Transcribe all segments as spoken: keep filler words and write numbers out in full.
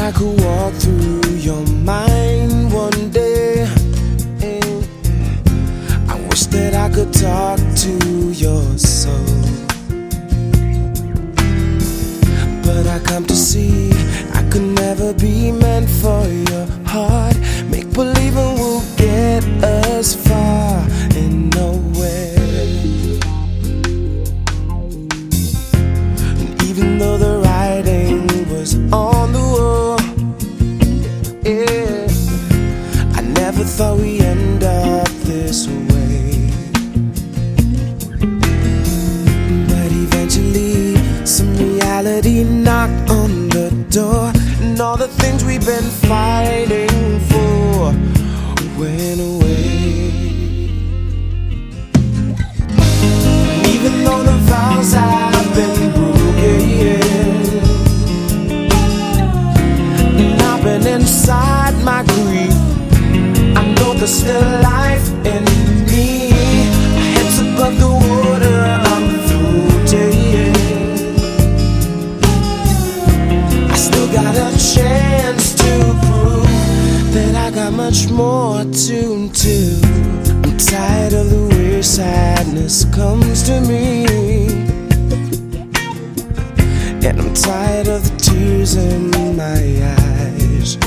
I could walk through your mind one day. I wish that I could talk to your soul, but I come to see I could never be meant for your heart. Make believing will get us far and nowhere. And even though the writing was on the wall, yeah, I never thought we'd end up this way. But eventually some reality knocked on the door, and all the things we've been fighting for went away. And even though the vows have been broken, and I've been inside my grief, I know there's still life in me. My head's above the water, I'm floating. I still got a chance to prove that I got much more to do. I'm tired of the way sadness comes to me, and I'm tired of the tears in my eyes.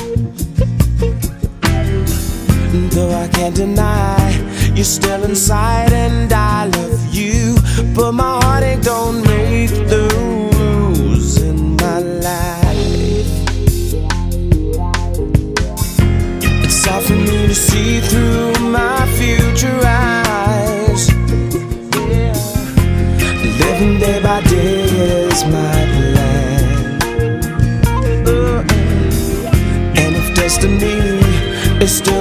Though I can't deny you're still inside and I love you, but my heartache don't make the rules in my life. It's hard for me to see through my future eyes, yeah. Living day by day is my plan, uh, and if destiny is still